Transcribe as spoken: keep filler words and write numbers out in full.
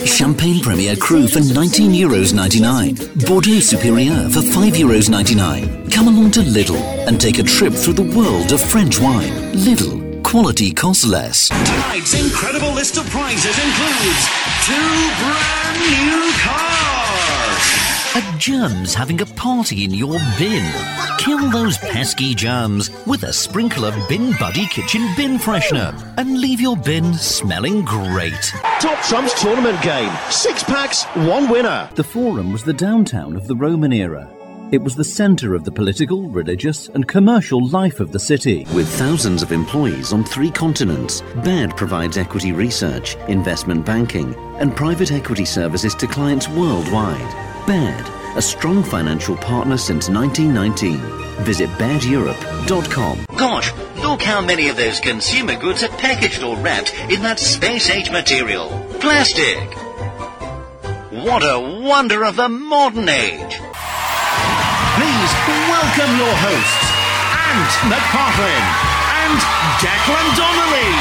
Champagne Premier Cru for nineteen euros ninety-nine. Bordeaux Superior for five euros ninety-nine. Come along to Lidl and take a trip through the world of French wine. Lidl, quality costs less. Tonight's incredible list of prizes includes two brand new cars. Are germs having a party in your bin? Kill those pesky germs with a sprinkle of Bin Buddy Kitchen Bin Freshener and leave your bin smelling great. Top Trumps tournament game. Six packs, one winner. The Forum was the downtown of the Roman era. It was the centre of the political, religious and commercial life of the city. With thousands of employees on three continents, Baird provides equity research, investment banking and private equity services to clients worldwide. Baird, a strong financial partner since nineteen nineteen. Visit baird europe dot com. Gosh, look how many of those consumer goods are packaged or wrapped in that space-age material. Plastic. What a wonder of the modern age. Please welcome your hosts, Ant McPartlin and Declan Donnelly.